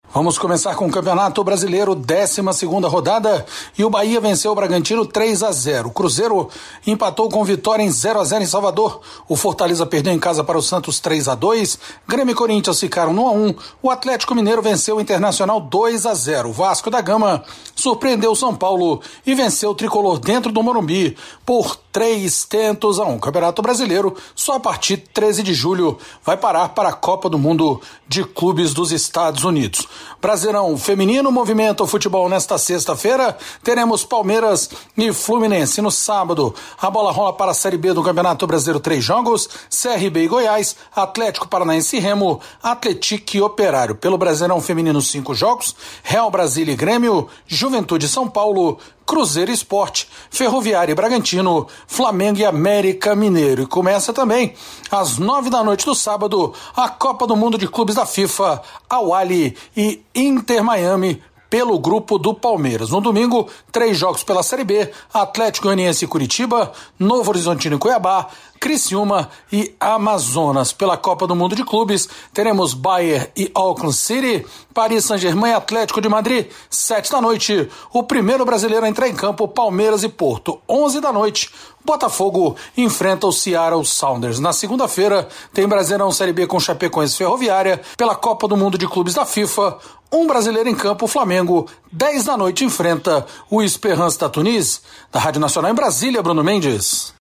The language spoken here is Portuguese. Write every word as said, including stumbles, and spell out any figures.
Vamos começar com o Campeonato Brasileiro, décima segunda rodada, e o Bahia venceu o Bragantino três a zero. O Cruzeiro empatou com vitória em zero a zero em Salvador. O Fortaleza perdeu em casa para o Santos três a dois. Grêmio e Corinthians ficaram no um a um. O Atlético Mineiro venceu o Internacional dois a zero. O Vasco da Gama surpreendeu o São Paulo e venceu o Tricolor dentro do Morumbi por três tentos a um. O Campeonato Brasileiro, só a partir de treze de julho, vai parar para a Copa do Mundo de Clubes dos Estados Unidos. Brasileirão Feminino movimenta o futebol nesta sexta-feira. Teremos Palmeiras e Fluminense. No sábado, a bola rola para a Série B do Campeonato Brasileiro, três jogos: C R B e Goiás, Atlético Paranaense e Remo, Atlético e Operário. Pelo Brasileirão Feminino, cinco jogos: Real Brasília e Grêmio, Juventude e São Paulo, Cruzeiro e Sport, Ferroviária e Bragantino, Flamengo e América Mineiro. E começa também, às nove da noite do sábado, a Copa do Mundo de Clubes da FIFA, Al-Ahly e Inter Miami, pelo grupo do Palmeiras. No domingo, três jogos pela Série B: Atlético Goianiense e Curitiba, Novo Horizontino e Cuiabá, Criciúma e Amazonas. Pela Copa do Mundo de Clubes, teremos Bayern e Auckland City, Paris Saint-Germain e Atlético de Madrid. Sete da noite, o primeiro brasileiro a entrar em campo, Palmeiras e Porto. Onze da noite, Botafogo enfrenta o Seattle Sounders. Na segunda-feira, tem Brasileirão Série B com Chapecoense e Ferroviária. Pela Copa do Mundo de Clubes da FIFA, um brasileiro em campo, o Flamengo. Dez da noite, enfrenta o Esperance da Tunis. Da Rádio Nacional em Brasília, Bruno Mendes.